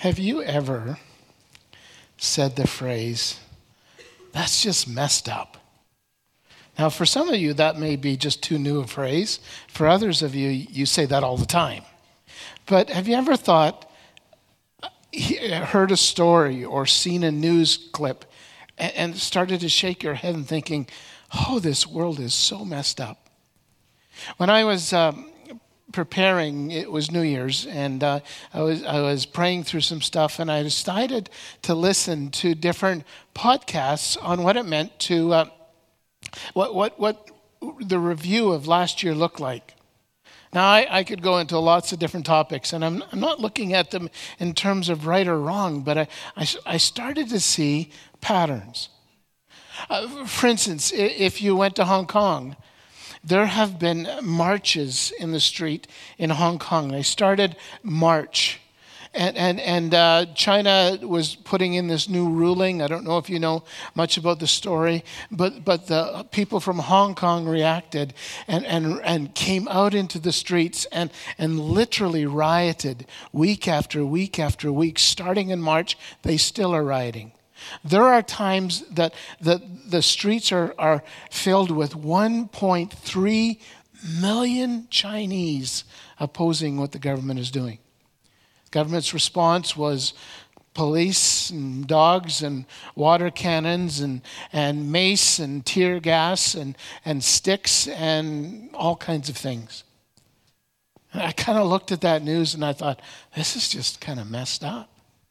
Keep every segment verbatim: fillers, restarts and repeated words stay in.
Have you ever said the phrase, "That's just messed up"? Now, for some of you, that may be just too new a phrase. For others of you, you say that all the time. But have you ever thought, heard a story or seen a news clip and started to shake your head and thinking, oh, this world is so messed up? When I was um, preparing, it was New Year's, and uh, I was I was praying through some stuff, and I decided to listen to different podcasts on what it meant to uh, what what what the review of last year looked like. Now, I, I could go into lots of different topics, and I'm, I'm not looking at them in terms of right or wrong, but I, I, I started to see patterns. Uh, for instance, if you went to Hong Kong, there have been marches in the street in Hong Kong. They started March. And and and uh, China was putting in this new ruling. I don't know if you know much about the story, but but the people from Hong Kong reacted and and, and came out into the streets and, and literally rioted week after week after week. Starting in March, they still are rioting. There are times that the, the streets are, are filled with one point three million Chinese opposing what the government is doing. Government's response was police and dogs and water cannons and, and mace and tear gas and, and sticks and all kinds of things. And I kind of looked at that news and I thought, this is just kind of messed up.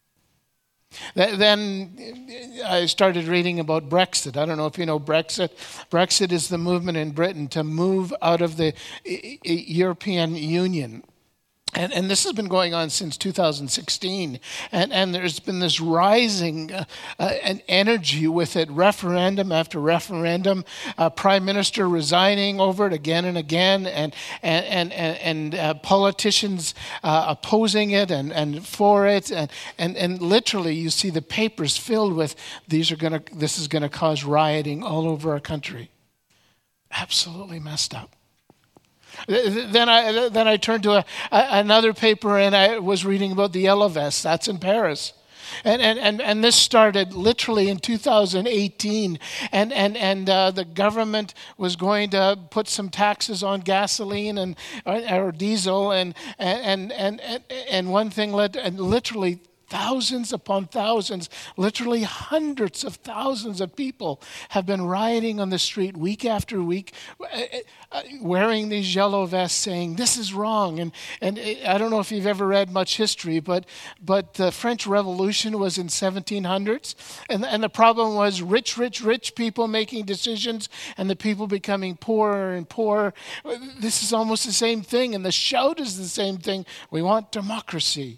Then I started reading about Brexit. I don't know if you know Brexit. Brexit is the movement in Britain to move out of the European Union. And, and this has been going on since two thousand sixteen, and, and there's been this rising uh, uh, an energy with it, referendum after referendum, uh, prime minister resigning over it again and again, and and and and, and uh, politicians uh, opposing it and, and for it, and, and and literally you see the papers filled with these are gonna this is gonna cause rioting all over our country. Absolutely messed up. Then I then I turned to a, a, another paper and I was reading about the Yellow Vests. That's in Paris. And and, and, and this started literally in two thousand eighteen. And and, and uh, the government was going to put some taxes on gasoline and or, or diesel. And and, and, and, and one thing led to, and literally thousands upon thousands, literally hundreds of thousands of people have been rioting on the street week after week, wearing these yellow vests saying, this is wrong. And and I don't know if you've ever read much history, but but the French Revolution was in seventeen hundreds. And, and the problem was rich, rich, rich people making decisions and the people becoming poorer and poorer. This is almost the same thing. And the shout is the same thing. We want democracy.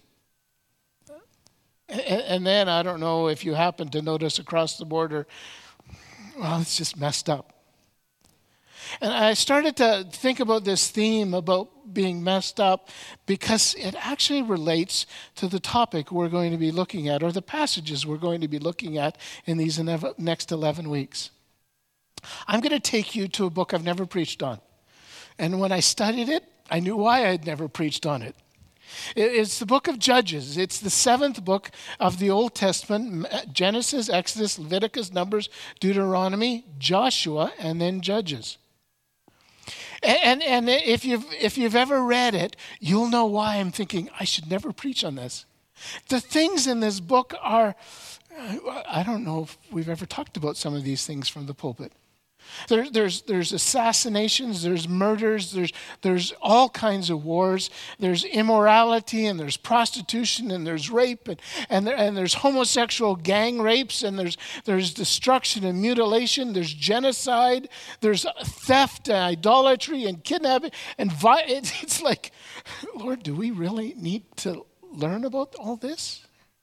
And then, I don't know if you happen to notice across the border, well, it's just messed up. And I started to think about this theme about being messed up because it actually relates to the topic we're going to be looking at, or the passages we're going to be looking at in these next eleven weeks. I'm going to take you to a book I've never preached on. And when I studied it, I knew why I'd never preached on it. It's the book of Judges. It's the seventh book of the Old Testament: Genesis, Exodus, Leviticus, Numbers, Deuteronomy, Joshua, and then Judges. And, and, and if you've if you've ever read it, you'll know why I'm thinking I should never preach on this. The things in this book are, I don't know if we've ever talked about some of these things from the pulpit. There, there's there's assassinations, there's murders, there's there's all kinds of wars, there's immorality, and there's prostitution, and there's rape, and and, there, and there's homosexual gang rapes, and there's there's destruction and mutilation, there's genocide, there's theft and idolatry and kidnapping, and vi- it's like, Lord, do we really need to learn about all this?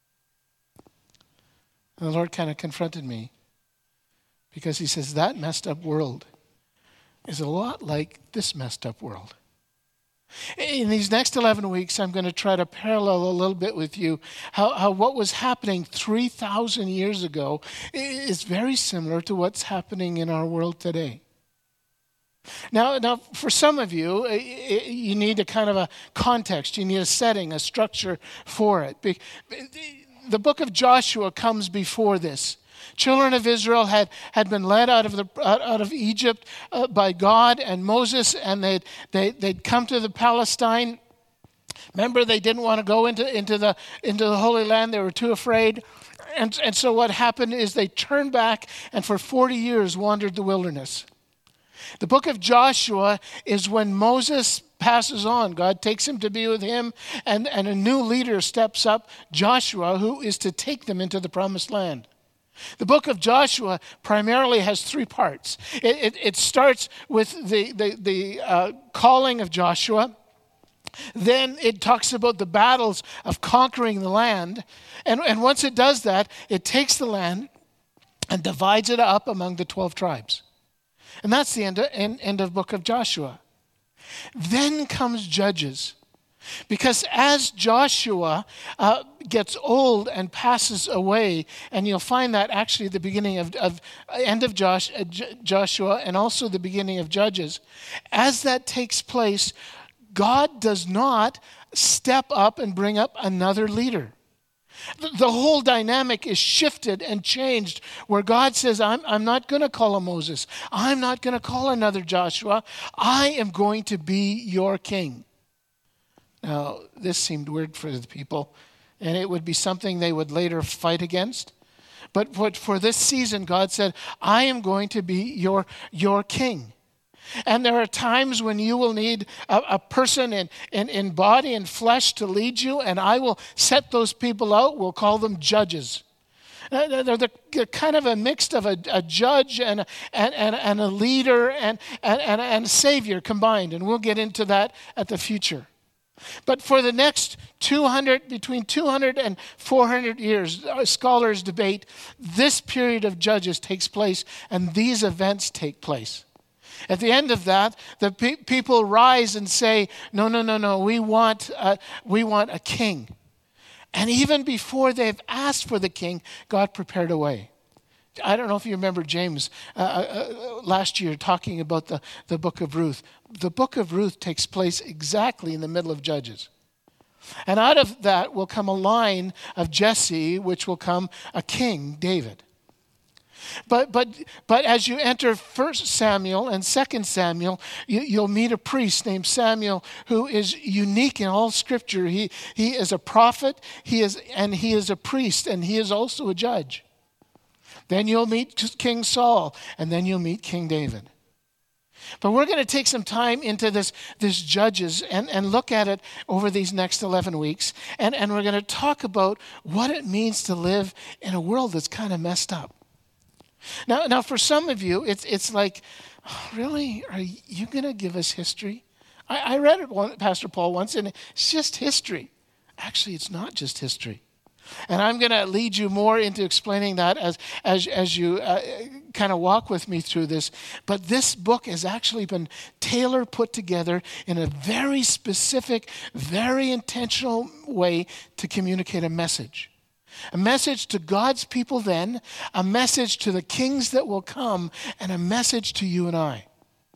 And the Lord kind of confronted me. Because he says that messed up world is a lot like this messed up world. In these next eleven weeks, I'm going to try to parallel a little bit with you how, how what was happening three thousand years ago is very similar to what's happening in our world today. Now, now, for some of you, you need a kind of a context. You need a setting, a structure for it. The book of Joshua comes before this. Children of Israel had, had been led out of the out of Egypt uh, by God and Moses, and they'd, they, they'd come to the Palestine. Remember, they didn't want to go into, into, the, into the Holy Land. They were too afraid. And, and so what happened is they turned back and for forty years wandered the wilderness. The book of Joshua is when Moses passes on. God takes him to be with him, and, and a new leader steps up, Joshua, who is to take them into the promised land. The book of Joshua primarily has three parts. It, it, it starts with the, the, the uh, calling of Joshua. Then it talks about the battles of conquering the land. And, and once it does that, it takes the land and divides it up among the twelve tribes. And that's the end of, end, end of the book of Joshua. Then comes Judges. Because as Joshua uh, gets old and passes away, and you'll find that actually at the beginning of, of end of Josh, uh, J- Joshua and also the beginning of Judges, as that takes place, God does not step up and bring up another leader. The whole dynamic is shifted and changed where God says, I'm, I'm not going to call a Moses. I'm not going to call another Joshua. I am going to be your king. Now, this seemed weird for the people, and it would be something they would later fight against. But for, for this season, God said, I am going to be your, your king. And there are times when you will need a, a person in, in, in body and flesh to lead you, and I will set those people out. We'll call them judges. They're, the, they're kind of a mix of a, a judge and a, and, and, and a leader and, and, and, and a savior combined, and we'll get into that at the future. But for the next two hundred, between two hundred and four hundred years, scholars debate, this period of Judges takes place, and these events take place. At the end of that, the pe- people rise and say, no, no, no, no, we want, uh, we want a king. And even before they've asked for the king, God prepared a way. I don't know if you remember James uh, uh, last year talking about the, the book of Ruth. The book of Ruth takes place exactly in the middle of Judges. And out of that will come a line of Jesse, which will come a king, David. But but but as you enter First Samuel and Second Samuel, you, you'll meet a priest named Samuel who is unique in all Scripture. He he is a prophet. He is and he is a priest, and he is also a judge. Then you'll meet King Saul, and then you'll meet King David. But we're going to take some time into this, this Judges and, and look at it over these next eleven weeks. And, and we're going to talk about what it means to live in a world that's kind of messed up. Now, now for some of you, it's it's like, oh, really? Are you going to give us history? I, I read it, one, Pastor Paul, once, and it's just history. Actually, it's not just history. And I'm going to lead you more into explaining that as, as, as you uh, kind of walk with me through this. But this book has actually been tailored, put together in a very specific, very intentional way to communicate a message. A message to God's people then, a message to the kings that will come, and a message to you and I.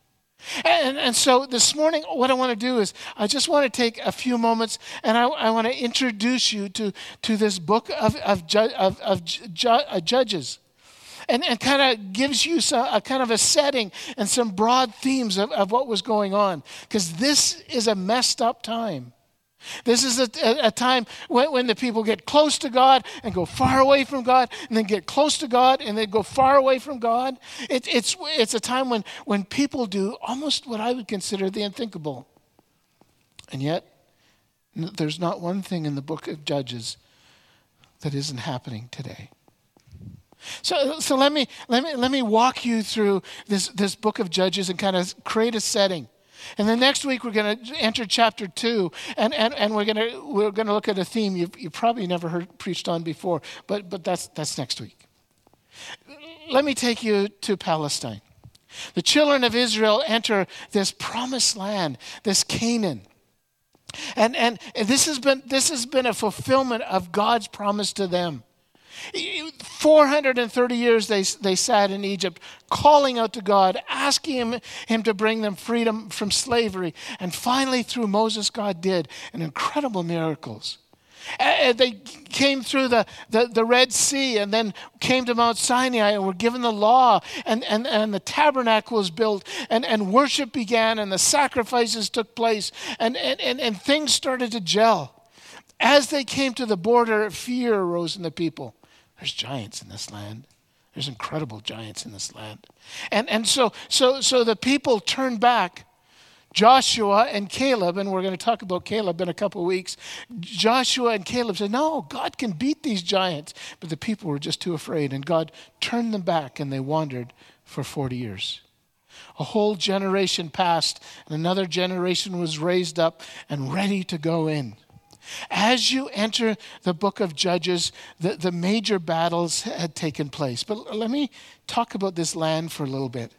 And, and so this morning, what I want to do is I just want to take a few moments and I, I want to introduce you to, to this book of, of, ju- of, of ju- uh, Judges. And, and kind of gives you some, a kind of a setting and some broad themes of, of what was going on. Because this is a messed up time. This is a, a, a time when, when the people get close to God and go far away from God, and then get close to God and then go far away from God. It, it's, it's a time when, when people do almost what I would consider the unthinkable. And yet, there's not one thing in the book of Judges that isn't happening today. So, so let me let me let me walk you through this, this book of Judges and kind of create a setting. And then next week we're going to enter chapter two, and, and, and we're going to we're going to look at a theme you've, you probably never heard preached on before, but but that's that's next week. Let me take you to Palestine. The children of Israel enter this promised land, this Canaan. And and this has been this has been a fulfillment of God's promise to them. four hundred thirty years they, they sat in Egypt, calling out to God, asking him, him to bring them freedom from slavery. And finally, through Moses, God did an incredible miracles. And they came through the, the, the Red Sea and then came to Mount Sinai and were given the law, and, and, and the tabernacle was built, and, and worship began, and the sacrifices took place, and, and, and, and things started to gel. As they came to the border, fear arose in the people. There's giants in this land. There's incredible giants in this land. And, and so, so, so the people turned back. Joshua and Caleb, and we're going to talk about Caleb in a couple of weeks. Joshua and Caleb said, no, God can beat these giants. But the people were just too afraid, and God turned them back, and they wandered for forty years. A whole generation passed, and another generation was raised up and ready to go in. As you enter the book of Judges, the, the major battles had taken place. But let me talk about this land for a little bit.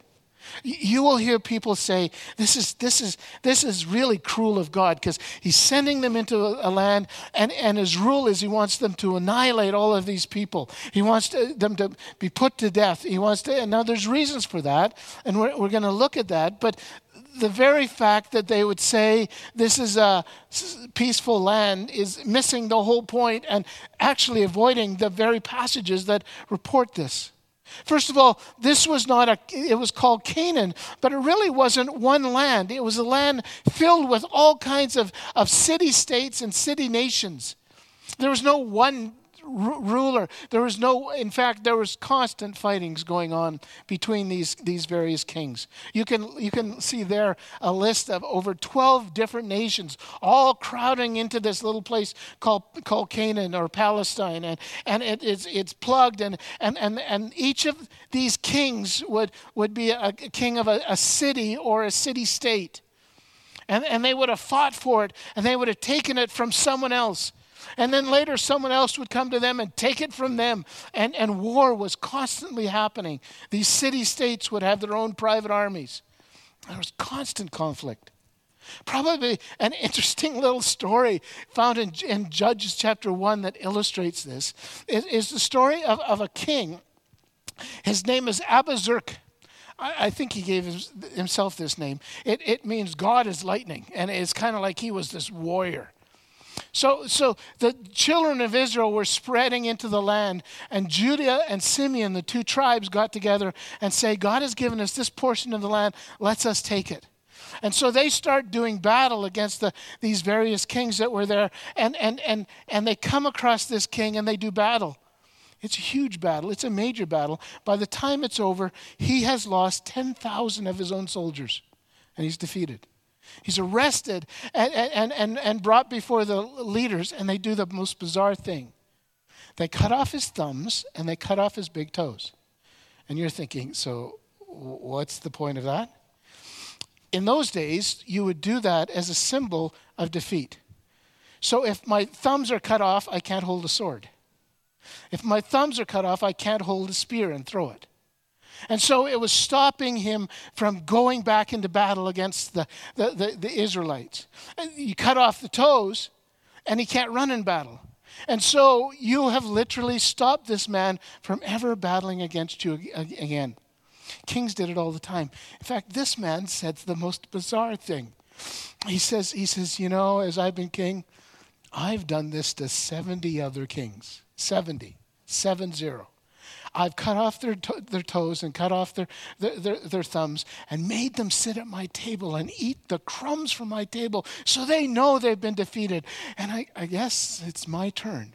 You will hear people say, this is this is this is really cruel of God, because he's sending them into a, a land, and, and his rule is he wants them to annihilate all of these people. He wants to, them to be put to death. He wants to, and now there's reasons for that, and we're, we're going to look at that. But the very fact that they would say this is a peaceful land is missing the whole point, and actually avoiding the very passages that report this. First of all, this was not a, it was called Canaan, but it really wasn't one land. It was a land filled with all kinds of, of city-states and city-nations. There was no one r- ruler. There was no, in fact, there was constant fightings going on between these, these various kings. You can, you can see there a list of over twelve different nations, all crowding into this little place called, called Canaan or Palestine. And, and it, it's, it's plugged, and, and, and, and each of these kings would, would be a king of a, a city or a city-state. And, and they would have fought for it, and they would have taken it from someone else. And then later someone else would come to them and take it from them. And, and war was constantly happening. These city-states would have their own private armies. There was constant conflict. Probably an interesting little story found in, in Judges chapter one that illustrates this is, is the story of, of a king. His name is Abazurk. I, I think he gave his, himself this name. It, it means God is lightning. And it's kind of like he was this warrior. So, so the children of Israel were spreading into the land, and Judah and Simeon, the two tribes, got together and say, God has given us this portion of the land, let's us take it. And so they start doing battle against the, these various kings that were there, and, and, and, and they come across this king and they do battle. It's a huge battle. It's a major battle. By the time it's over, he has lost ten thousand of his own soldiers, and he's defeated. He's arrested and, and, and, and brought before the leaders, and they do the most bizarre thing. They cut off his thumbs, and they cut off his big toes. And you're thinking, so what's the point of that? In those days, you would do that as a symbol of defeat. So if my thumbs are cut off, I can't hold a sword. If my thumbs are cut off, I can't hold a spear and throw it. And so it was stopping him from going back into battle against the, the, the, the Israelites. You cut off the toes, and he can't run in battle. And so you have literally stopped this man from ever battling against you again. Kings did it all the time. In fact, this man said the most bizarre thing. He says, he says, you know, as I've been king, I've done this to seventy other kings. seventy. Seven zero. I've cut off their to- their toes and cut off their, their, their, their thumbs and made them sit at my table and eat the crumbs from my table so they know they've been defeated. And I, I guess it's my turn.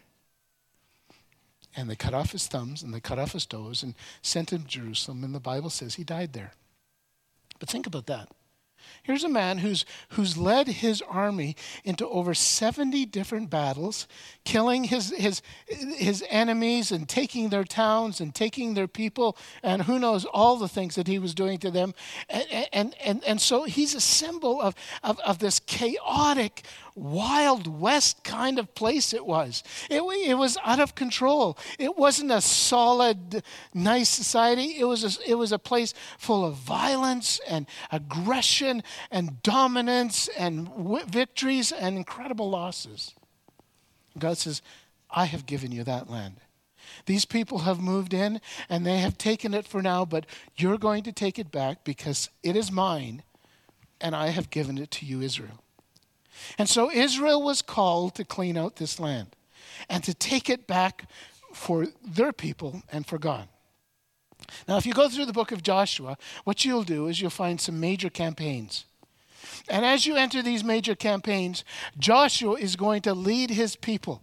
And they cut off his thumbs and they cut off his toes and sent him to Jerusalem. And the Bible says he died there. But think about that. Here's a man who's who's led his army into over seventy different battles, killing his his his enemies and taking their towns and taking their people, and who knows all the things that he was doing to them. And and and, and so he's a symbol of, of, of this chaotic, Wild West kind of place it was. It, it was out of control. It wasn't a solid, nice society. It was a, it was a place full of violence and aggression and dominance and w- victories and incredible losses. God says, I have given you that land. These people have moved in and they have taken it for now, but you're going to take it back because it is mine and I have given it to you, Israel. And so Israel was called to clean out this land and to take it back for their people and for God. Now, if you go through the book of Joshua, what you'll do is you'll find some major campaigns. And as you enter these major campaigns, Joshua is going to lead his people.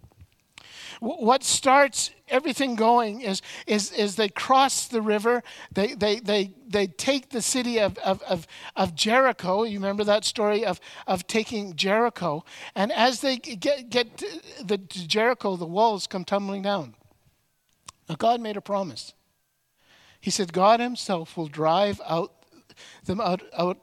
What starts everything going is, is, is they cross the river, they, they, they, they take the city of, of, of, of Jericho. You remember that story of, of taking Jericho. And as they get, get to the to Jericho, the walls come tumbling down. Now God made a promise. He said God himself will drive out them out, out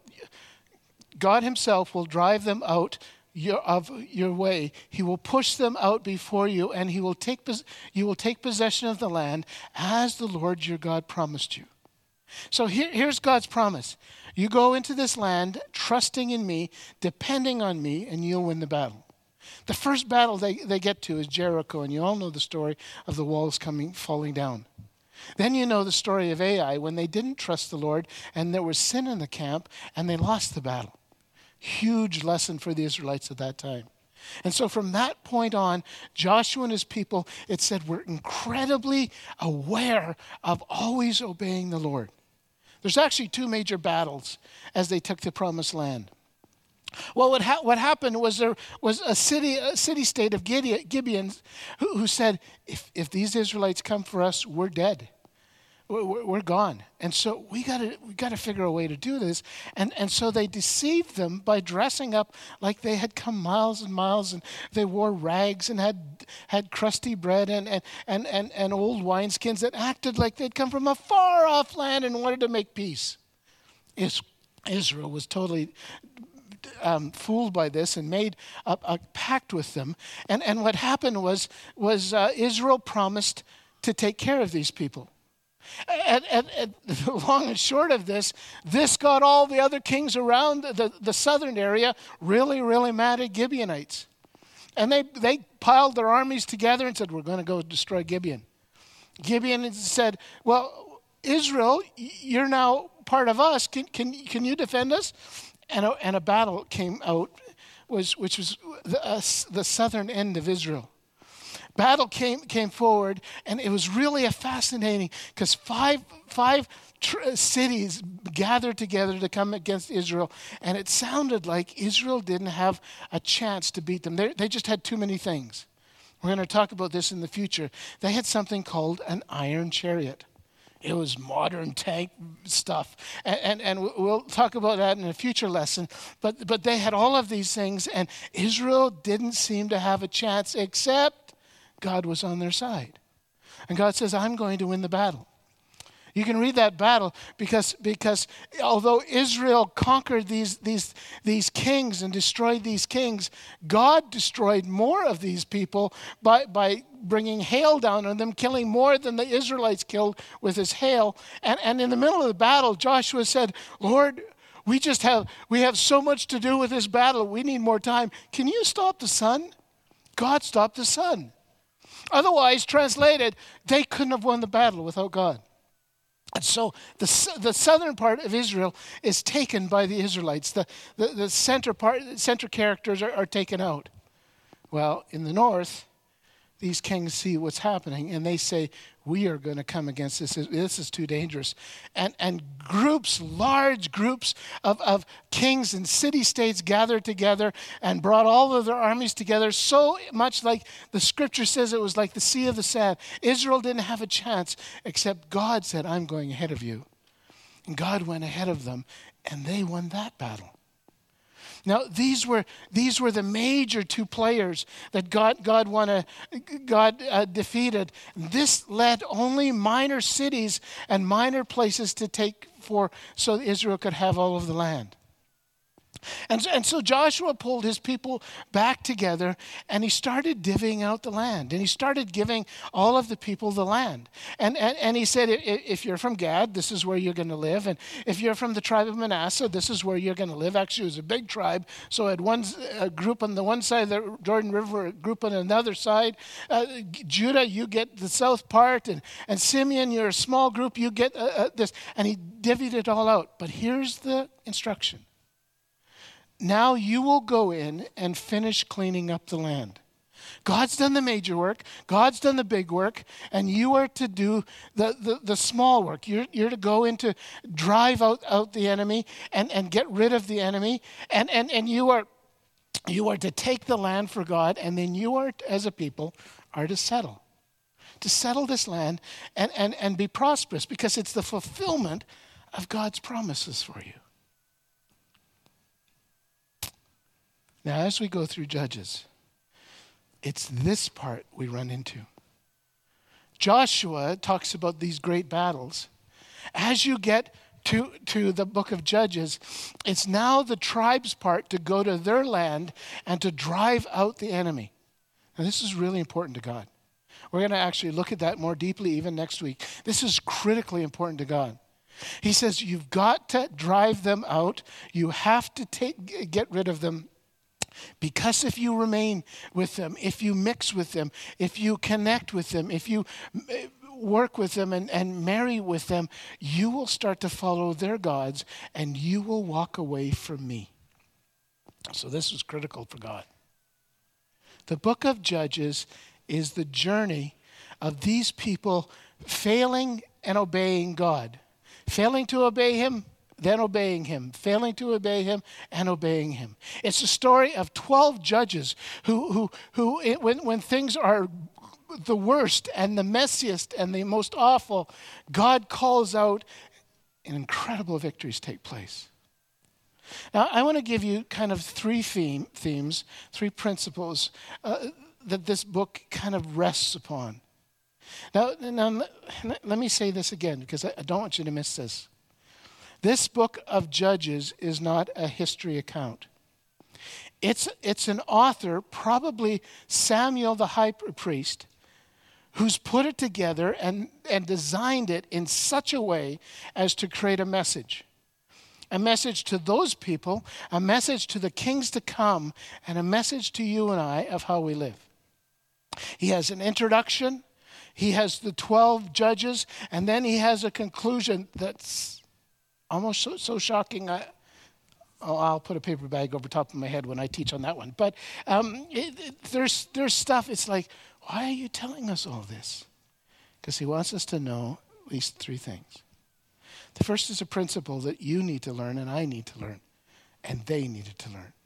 God himself will drive them out Your, of your way. He will push them out before you, and he will take you will take possession of the land as the Lord your God promised you. So here, here's God's promise. You go into this land trusting in me, depending on me, and you'll win the battle. The first battle they, they get to is Jericho, and you all know the story of the walls coming falling down. Then you know the story of Ai when they didn't trust the Lord, and there was sin in the camp, and they lost the battle. Huge lesson for the Israelites at that time. And so from that point on, Joshua and his people, it said, were incredibly aware of always obeying the Lord. There's actually two major battles as they took the promised land. Well, what, ha- what happened was there was a city, a city-state of Gideon, Gibeons who, who said, if, if these Israelites come for us, we're dead. We're, we're gone. And so we got to we got to figure a way to do this. And, and so they deceived them by dressing up like they had come miles and miles, and they wore rags and had had crusty bread and, and, and, and, and old wineskins that acted like they'd come from a far-off land and wanted to make peace. Israel was totally Um, fooled by this and made a, a pact with them. And, and what happened was, was uh, Israel promised to take care of these people. And, and, and the long and short of this, this got all the other kings around the, the southern area really, really mad at Gibeonites. And they, they piled their armies together and said, we're going to go destroy Gibeon. Gibeon said, well, Israel, you're now part of us. Can, can, can you defend us? And a, and a battle came out, was, which was the, uh, the southern end of Israel. Battle came came forward, and it was really a fascinating, because five five tr- cities gathered together to come against Israel, and it sounded like Israel didn't have a chance to beat them. They, they just had too many things. We're going to talk about this in the future. They had something called an iron chariot. It was modern tank stuff. And, and, and we'll talk about that in a future lesson. But, but they had all of these things, and Israel didn't seem to have a chance, except God was on their side. And God says, I'm going to win the battle. You can read that battle because, because although Israel conquered these, these, these kings and destroyed these kings, God destroyed more of these people by, by bringing hail down on them, killing more than the Israelites killed with his hail. And, and in the middle of the battle, Joshua said, Lord, we just have, we have so much to do with this battle. We need more time. Can you stop the sun? God stopped the sun. Otherwise, translated, they couldn't have won the battle without God. And so the the southern part of Israel is taken by the Israelites. The, the, the center part, center characters are, are taken out. Well, in the north, these kings see what's happening, and they say, we are going to come against this. This is too dangerous. And and groups, large groups of, of kings and city-states gathered together and brought all of their armies together, so much like the scripture says it was like the sea of the sand. Israel didn't have a chance, except God said, I'm going ahead of you. And God went ahead of them, and they won that battle. Now, these were these were the major two players that God God won a, God uh, defeated. This led only minor cities and minor places to take for so Israel could have all of the land. And, and so Joshua pulled his people back together and he started divvying out the land. And he started giving all of the people the land. And, and, and he said, if you're from Gad, this is where you're going to live. And if you're from the tribe of Manasseh, this is where you're going to live. Actually, it was a big tribe. So it had one a group on the one side of the Jordan River, a group on another side. Uh, Judah, you get the south part. And, and Simeon, you're a small group, you get uh, uh, this. And he divvied it all out. But here's the instruction. Now you will go in and finish cleaning up the land. God's done the major work. God's done the big work. And you are to do the, the, the small work. You're, you're to go in to drive out, out the enemy and, and get rid of the enemy. And, and, and you are you are to take the land for God. And then you are, as a people, are to settle. To settle this land and, and, and be prosperous. Because it's the fulfillment of God's promises for you. Now, as we go through Judges, it's this part we run into. Joshua talks about these great battles. As you get to, to the book of Judges, it's now the tribe's part to go to their land and to drive out the enemy. And this is really important to God. We're going to actually look at that more deeply even next week. This is critically important to God. He says you've got to drive them out. You have to take, get rid of them. Because if you remain with them, if you mix with them, if you connect with them, if you work with them and, and marry with them, you will start to follow their gods and you will walk away from me. So this was critical for God. The book of Judges is the journey of these people failing and obeying God. Failing to obey him, then obeying him, failing to obey him, and obeying him. It's a story of twelve judges who, who, who when, when things are the worst and the messiest and the most awful, God calls out and incredible victories take place. Now, I want to give you kind of three theme, themes, three principles uh, that this book kind of rests upon. Now, now, let me say this again because I don't want you to miss this. This book of Judges is not a history account. It's, it's an author, probably Samuel the high priest, who's put it together and, and designed it in such a way as to create a message. A message to those people, a message to the kings to come, and a message to you and I of how we live. He has an introduction, he has the twelve judges, and then he has a conclusion that's almost so, so shocking. I, oh, I'll put a paper bag over top of my head when I teach on that one. But um, it, it, there's there's stuff. It's like, why are you telling us all this? Because he wants us to know at least three things. The first is a principle that you need to learn and I need to learn, and they needed to learn.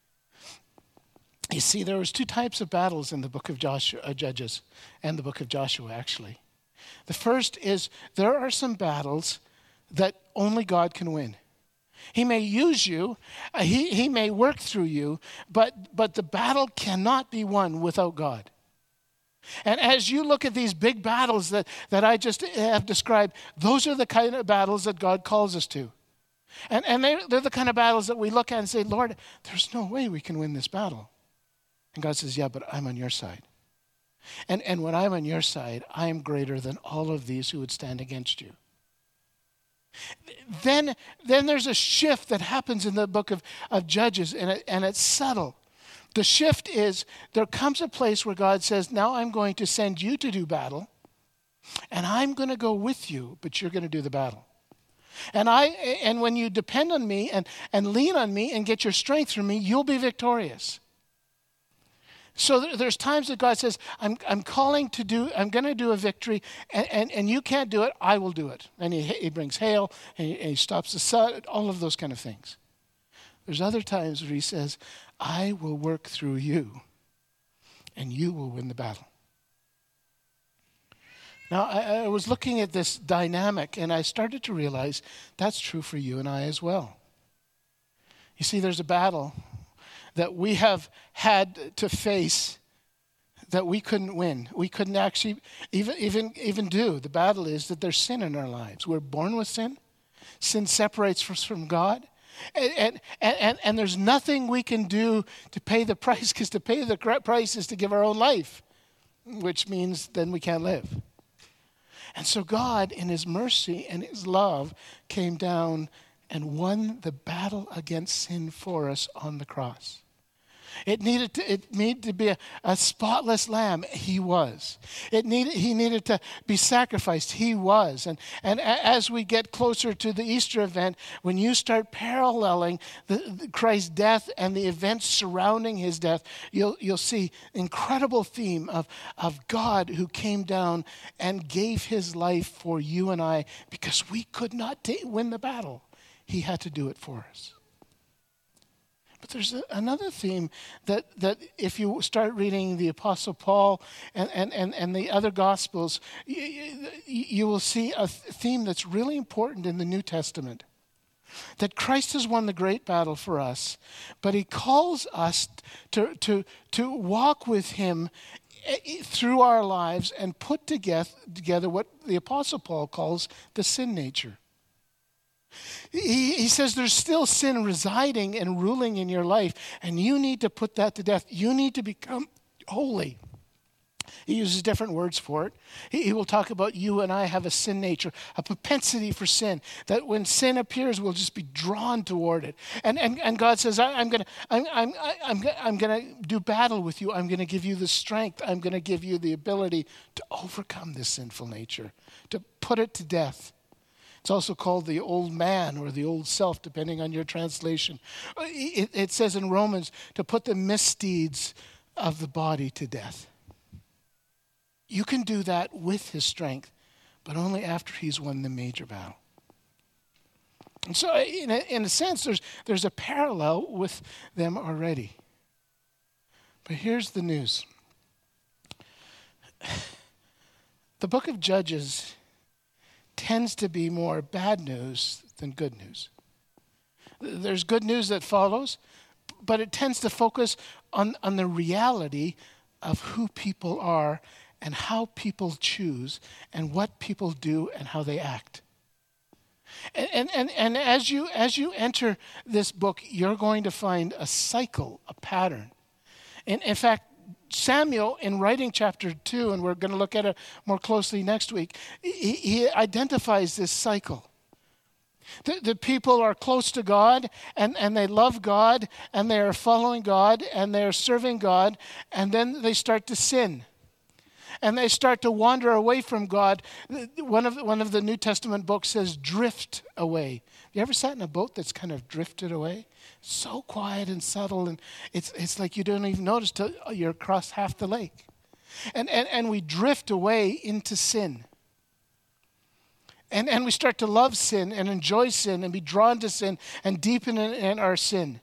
You see, there was two types of battles in the book of Joshua, uh, Judges and the book of Joshua, actually. The first is there are some battles that only God can win. He may use you, uh, he, he may work through you, but, but the battle cannot be won without God. And as you look at these big battles that, that I just have described, those are the kind of battles that God calls us to. And, and they're, they're the kind of battles that we look at and say, Lord, there's no way we can win this battle. And God says, yeah, but I'm on your side. And, and when I'm on your side, I am greater than all of these who would stand against you. Then, then there's a shift that happens in the book of, of Judges, and, it, and it's subtle. The shift is there comes a place where God says, now I'm going to send you to do battle, and I'm going to go with you, but you're going to do the battle. And I and when you depend on me and, and lean on me and get your strength from me, you'll be victorious. So there's times that God says, I'm I'm calling to do, I'm going to do a victory, and, and, and you can't do it, I will do it. And he, he brings hail, and he, and he stops the sun, all of those kind of things. There's other times where he says, I will work through you, and you will win the battle. Now, I, I was looking at this dynamic, and I started to realize that's true for you and I as well. You see, there's a battle that we have had to face that we couldn't win. We couldn't actually even, even, even do. The battle is that there's sin in our lives. We're born with sin. Sin separates us from God. And, and, and, and there's nothing we can do to pay the price, because to pay the price is to give our own life, which means then we can't live. And so God, in his mercy and his love, came down and won the battle against sin for us on the cross. It needed to, it needed to be a, a spotless lamb. He was. It needed, he needed to be sacrificed. He was. And, and a, as we get closer to the Easter event, when you start paralleling the, the Christ's death and the events surrounding his death, you'll, you'll see incredible theme of, of God who came down and gave his life for you and I, because we could not ta- win the battle. He had to do it for us. But there's a, another theme that, that if you start reading the Apostle Paul and, and, and, and the other Gospels, you, you will see a theme that's really important in the New Testament. That Christ has won the great battle for us, but he calls us to, to, to walk with him through our lives and put together, together what the Apostle Paul calls the sin nature. He, he says there's still sin residing and ruling in your life, and you need to put that to death. You need to become holy. He uses different words for it. He, he will talk about you and I have a sin nature, a propensity for sin, that when sin appears, we'll just be drawn toward it. And and, and God says, I, I'm going to I'm, I'm, I'm, I'm gonna do battle with you. I'm going to give you the strength. I'm going to give you the ability to overcome this sinful nature, to put it to death. It's also called the old man or the old self, depending on your translation. It, it says in Romans to put the misdeeds of the body to death. You can do that with his strength, but only after he's won the major battle. And so in a, in a sense, there's, there's a parallel with them already. But here's the news. The book of Judges tends to be more bad news than good news. There's good news that follows, but it tends to focus on, on the reality of who people are and how people choose and what people do and how they act. And, and, and, and as you, as you enter this book, you're going to find a cycle, a pattern. And in fact, Samuel, in writing chapter two, and we're going to look at it more closely next week, he, he identifies this cycle. The, the people are close to God, and, and they love God, and they are following God, and they are serving God, and then they start to sin. And they start to wander away from God. One of, one of the New Testament books says, drift away. You ever sat in a boat that's kind of drifted away? So quiet and subtle, and it's it's like you don't even notice till you're across half the lake. And and, and we drift away into sin. And, and we start to love sin and enjoy sin and be drawn to sin and deepen in, in our sin.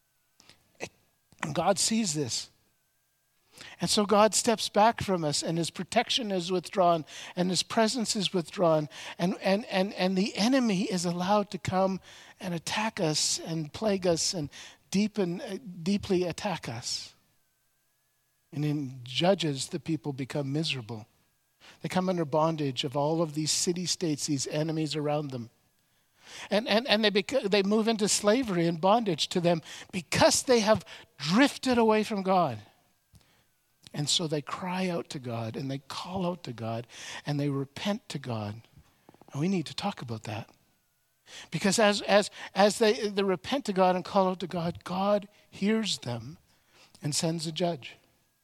And God sees this. And so God steps back from us, and his protection is withdrawn, and his presence is withdrawn, and, and, and, and the enemy is allowed to come and attack us and plague us and deepen, uh, deeply attack us. And in Judges, the people become miserable. They come under bondage of all of these city-states, these enemies around them. And, and, and they, bec- they move into slavery and bondage to them because they have drifted away from God. And so they cry out to God, and they call out to God, and they repent to God. And we need to talk about that. Because as as as they, they repent to God and call out to God, God hears them and sends a judge.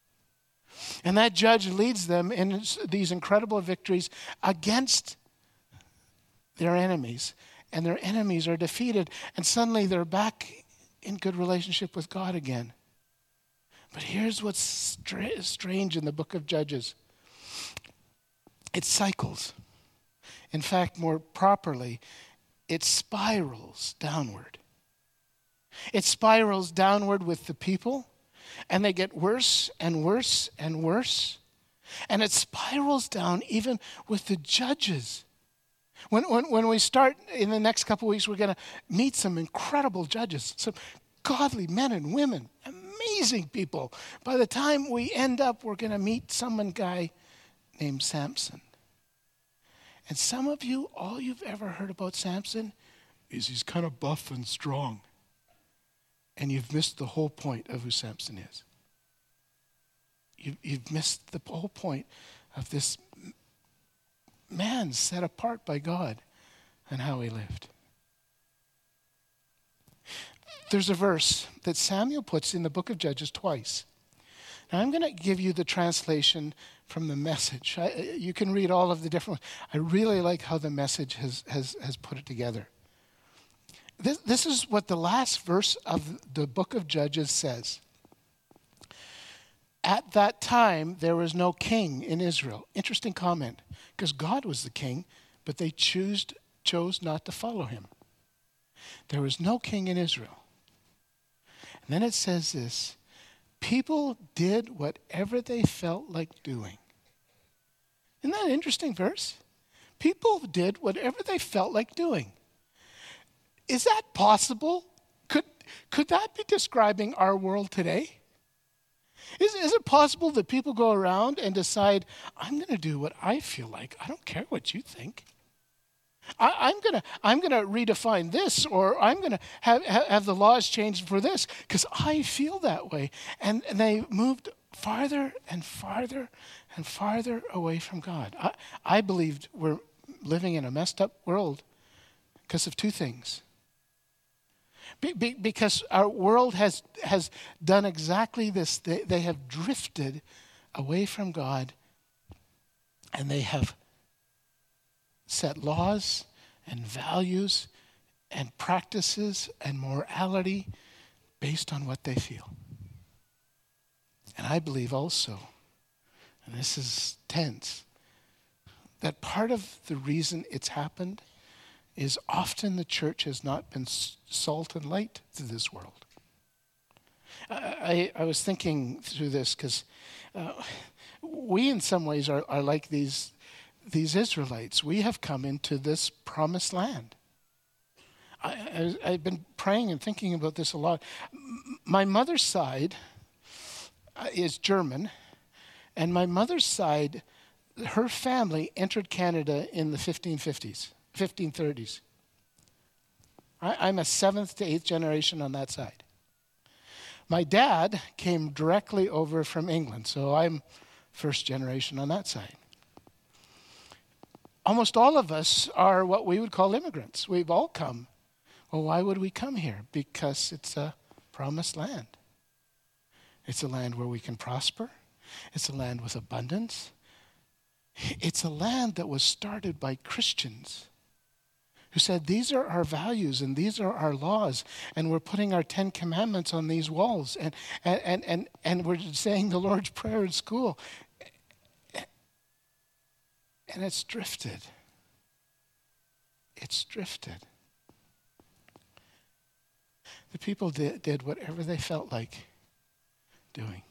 And that judge leads them in these incredible victories against their enemies. And their enemies are defeated, and suddenly they're back in good relationship with God again. But here's what's stra- strange in the book of Judges. It cycles. In fact, more properly, it spirals downward. It spirals downward with the people, and they get worse and worse and worse. And it spirals down even with the judges. When, when, when we start in the next couple of weeks, we're going to meet some incredible judges, some godly men and women, amazing people. By the time we end up, we're going to meet someone guy named Samson. And some of you, all you've ever heard about Samson is he's kind of buff and strong. And you've missed the whole point of who Samson is. You've, you've missed the whole point of this man set apart by God and how he lived. There's a verse that Samuel puts in the book of Judges twice. Now I'm going to give you the translation from the Message. I, you can read all of the different ones. I really like how the Message has, has, has put it together. This, this is what the last verse of the book of Judges says. At that time, there was no king in Israel. Interesting comment, because God was the king, but they choose, chose not to follow him. There was no king in Israel. And then it says this, people did whatever they felt like doing. Isn't that an interesting verse? People did whatever they felt like doing. Is that possible? Could, could that be describing our world today? Is, is it possible that people go around and decide, I'm going to do what I feel like. I don't care what you think. I, I'm going to I'm going to redefine this, or I'm going to have, have the laws changed for this because I feel that way. And, and they moved farther and farther and farther away from God. I, I believed we're living in a messed up world because of two things. Be, be, because our world has, has done exactly this. They, they have drifted away from God, and they have set laws and values and practices and morality based on what they feel. And I believe also, and this is tense, that part of the reason it's happened is often the church has not been salt and light to this world. I, I, I was thinking through this because uh, we in some ways are, are like these These Israelites. We have come into this promised land. I, I, I've been praying and thinking about this a lot. My mother's side is German, and my mother's side, her family entered Canada in the fifteen fifties, fifteen thirties. I, I'm a seventh to eighth generation on that side. My dad came directly over from England, so I'm first generation on that side. Almost all of us are what we would call immigrants. We've all come. Well, why would we come here? Because it's a promised land. It's a land where we can prosper. It's a land with abundance. It's a land that was started by Christians who said, these are our values and these are our laws, and we're putting our Ten Commandments on these walls, and, and, and, and we're saying the Lord's Prayer in school. And it's drifted. It's drifted. The people did, did whatever they felt like doing.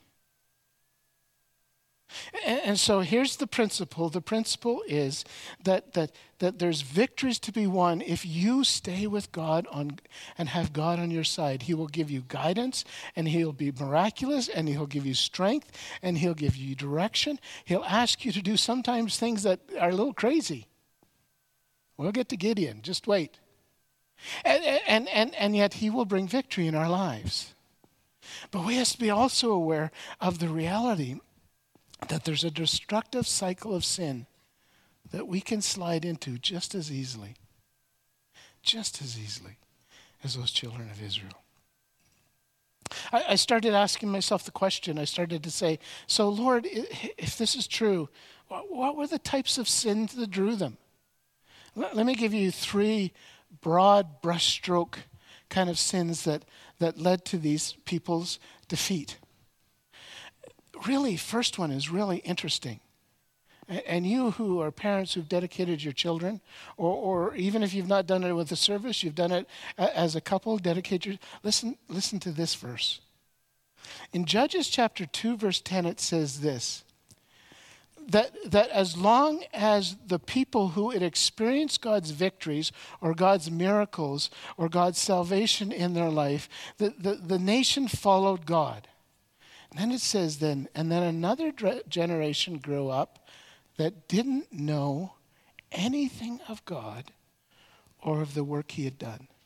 And, and so here's the principle. The principle is that, that, that there's victories to be won if you stay with God on and have God on your side. He will give you guidance, and he'll be miraculous, and he'll give you strength, and he'll give you direction. He'll ask you to do sometimes things that are a little crazy. We'll get to Gideon. Just wait. And, and, and, and yet he will bring victory in our lives. But we have to be also aware of the reality that there's a destructive cycle of sin that we can slide into just as easily, just as easily as those children of Israel. I, I started asking myself the question. I started to say, so Lord, if this is true, what, what were the types of sins that drew them? Let, let me give you three broad brushstroke kind of sins that, that led to these people's defeat. Really, first one is really interesting. And you who are parents who've dedicated your children, or, or even if you've not done it with a service, you've done it as a couple, dedicate your, listen, listen to this verse. In Judges chapter two, verse ten, it says this, that, that as long as the people who had experienced God's victories or God's miracles or God's salvation in their life, the, the, the nation followed God. And then it says then, and then another generation grew up that didn't know anything of God or of the work he had done.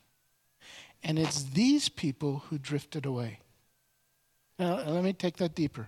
And it's these people who drifted away. Now, let me take that deeper.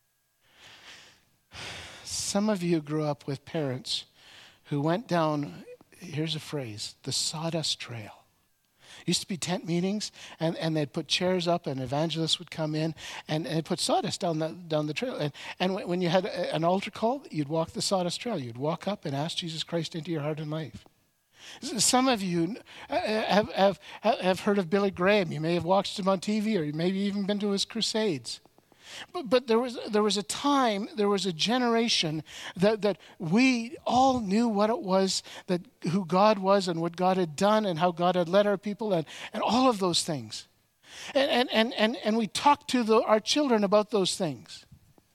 Some of you grew up with parents who went down, here's a phrase, the sawdust trail. Used to be tent meetings, and, and they'd put chairs up, and evangelists would come in, and, and put sawdust down the, down the trail. And, and when you had a, an altar call, you'd walk the sawdust trail. You'd walk up and ask Jesus Christ into your heart and life. Some of you have, have, have heard of Billy Graham. You may have watched him on T V, or you maybe even been to his crusades. But, but there was there was a time, there was a generation that, that we all knew what it was, that who God was and what God had done and how God had led our people and, and all of those things. And, and, and, and, and we talked to the, our children about those things.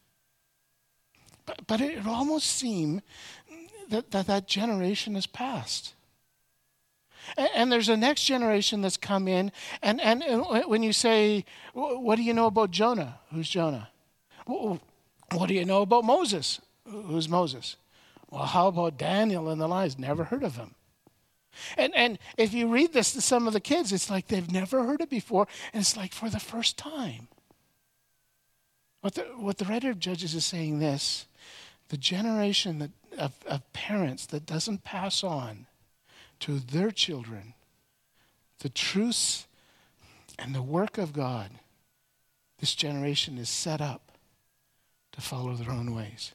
But, but it almost seemed that, that that generation has passed. And there's a next generation that's come in, and, and, and when you say, what do you know about Jonah? Who's Jonah? What do you know about Moses? Who's Moses? Well, how about Daniel and the lions? Never heard of him. And, and if you read this to some of the kids, it's like they've never heard it before, and it's like for the first time. What the, what the writer of Judges is saying this, the generation that, of, of parents that doesn't pass on to their children the truths and the work of God, this generation is set up to follow their own ways.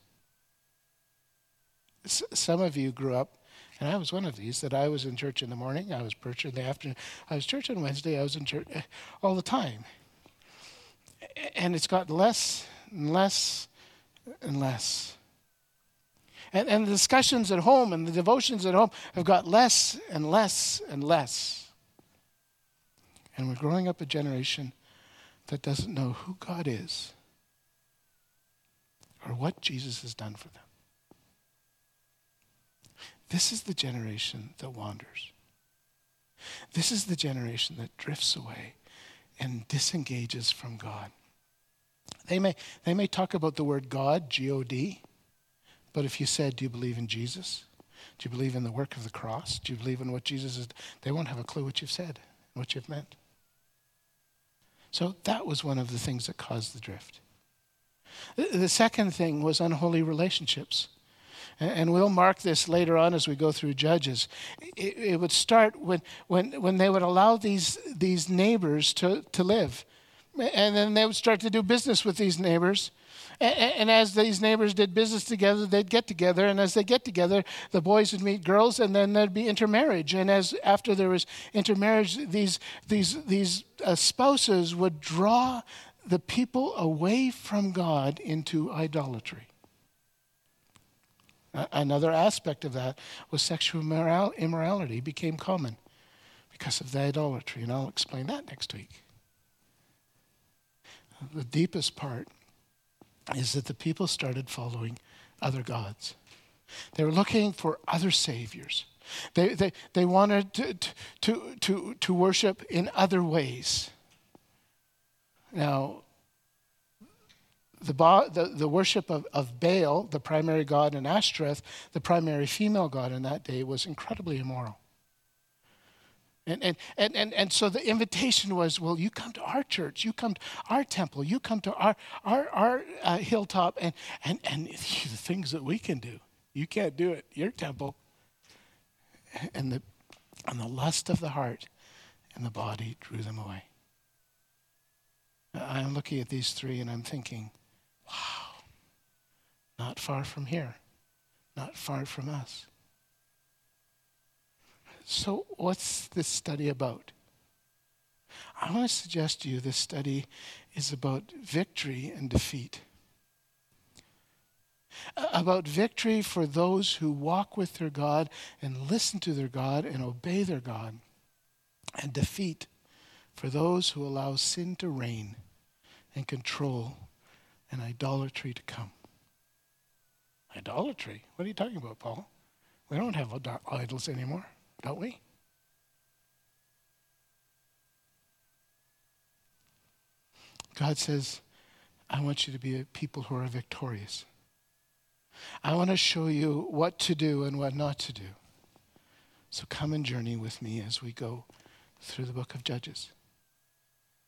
S- some of you grew up, and I was one of these, that I was in church in the morning, I was church in the afternoon, I was church on Wednesday, I was in church all the time. And it's got less and less and less. And, and the discussions at home and the devotions at home have got less and less and less. And we're growing up a generation that doesn't know who God is or what Jesus has done for them. This is the generation that wanders. This is the generation that drifts away and disengages from God. They may, they may talk about the word God, G O D, but if you said, do you believe in Jesus? Do you believe in the work of the cross? Do you believe in what Jesus is? They won't have a clue what you've said, what you've meant. So that was one of the things that caused the drift. The second thing was unholy relationships. And we'll mark this later on as we go through Judges. It, it would start when, when, when they would allow these, these neighbors to, to live. And then they would start to do business with these neighbors. And, and as these neighbors did business together, they'd get together. And as they get together, the boys would meet girls, and then there'd be intermarriage. And as after there was intermarriage, these, these, these uh, spouses would draw the people away from God into idolatry. Uh, another aspect of that was sexual immoral- immorality became common because of the idolatry. And I'll explain that next week. The deepest part is that the people started following other gods. They were looking for other saviors. They, they, they wanted to, to, to, to worship in other ways. Now, the, the, the worship of, of Baal, the primary god, and Ashtoreth, the primary female god in that day, was incredibly immoral. And, and, and, and, and so the invitation was, well, you come to our church, you come to our temple, you come to our, our, our uh, hilltop, and, and, and the things that we can do, you can't do it, your temple. And the, and the lust of the heart and the body drew them away. I'm looking at these three and I'm thinking, wow, not far from here, not far from us. So what's this study about? I want to suggest to you this study is about victory and defeat. About victory for those who walk with their God and listen to their God and obey their God. And defeat for those who allow sin to reign and control and idolatry to come. Idolatry? What are you talking about, Paul? We don't have idols anymore. Don't we? God says, I want you to be a people who are victorious. I want to show you what to do and what not to do. So come and journey with me as we go through the book of Judges.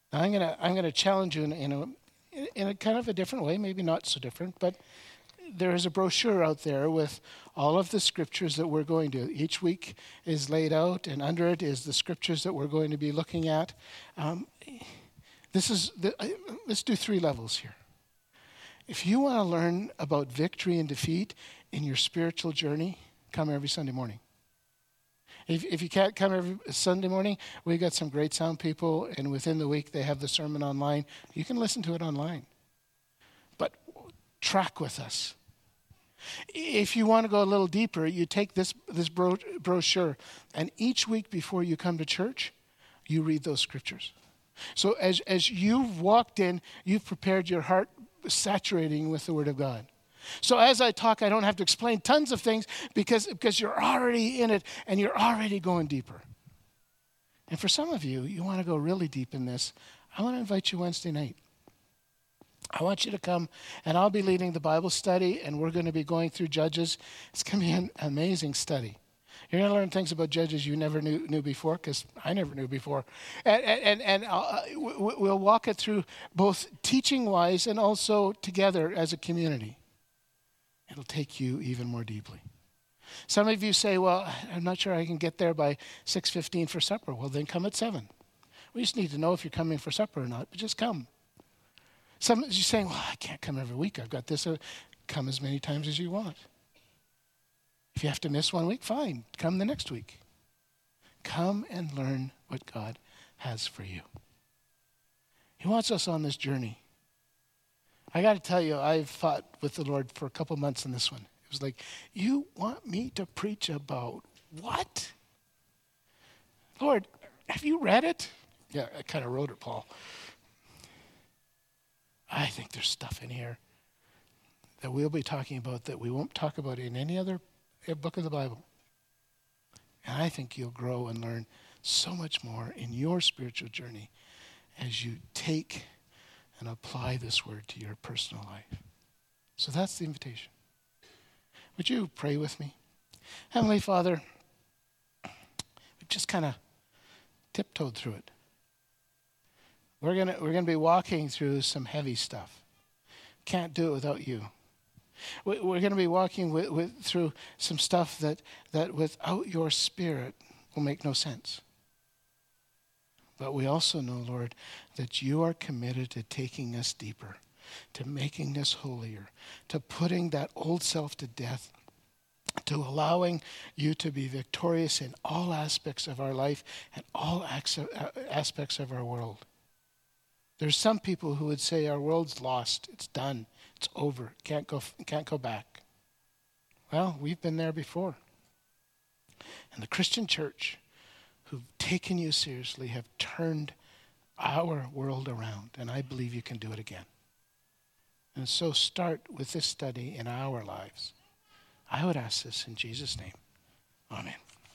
Now I'm gonna I'm gonna challenge you in, in a in a kind of a different way, maybe not so different, but there is a brochure out there with all of the scriptures that we're going to. Each week is laid out, and under it is the scriptures that we're going to be looking at. Um, this is the, let's do three levels here. If you want to learn about victory and defeat in your spiritual journey, come every Sunday morning. If, if you can't come every Sunday morning, we've got some great sound people, and within the week they have the sermon online. You can listen to it online. But track with us. If you want to go a little deeper, you take this, this bro, brochure, and each week before you come to church, you read those scriptures. So as, as you've walked in, you've prepared your heart saturating with the Word of God. So as I talk, I don't have to explain tons of things because, because you're already in it and you're already going deeper. And for some of you, you want to go really deep in this. I want to invite you Wednesday night. I want you to come, and I'll be leading the Bible study, and we're going to be going through Judges. It's going to be an amazing study. You're going to learn things about Judges you never knew, knew before, because I never knew before. And, and, and uh, we'll walk it through both teaching-wise and also together as a community. It'll take you even more deeply. Some of you say, well, I'm not sure I can get there by six fifteen for supper. Well, then come at seven. We just need to know if you're coming for supper or not, but just come. Some of you saying, well, I can't come every week. I've got this. Come as many times as you want. If you have to miss one week, fine. Come the next week. Come and learn what God has for you. He wants us on this journey. I got to tell you, I've fought with the Lord for a couple months on this one. It was like, you want me to preach about what? Lord, have you read it? Yeah, I kind of wrote it, Paul. I think there's stuff in here that we'll be talking about that we won't talk about in any other book of the Bible. And I think you'll grow and learn so much more in your spiritual journey as you take and apply this word to your personal life. So that's the invitation. Would you pray with me? Heavenly Father, we've just kind of tiptoed through it. We're gonna we're gonna be walking through some heavy stuff. Can't do it without you. We're going to be walking with, with, through some stuff that, that without your Spirit will make no sense. But we also know, Lord, that you are committed to taking us deeper, to making us holier, to putting that old self to death, to allowing you to be victorious in all aspects of our life and all aspects of our world. There's some people who would say our world's lost, it's done, it's over, can't go, can't go back. Well, we've been there before. And the Christian church, who've taken you seriously, have turned our world around, and I believe you can do it again. And so start with this study in our lives. I would ask this in Jesus' name. Amen.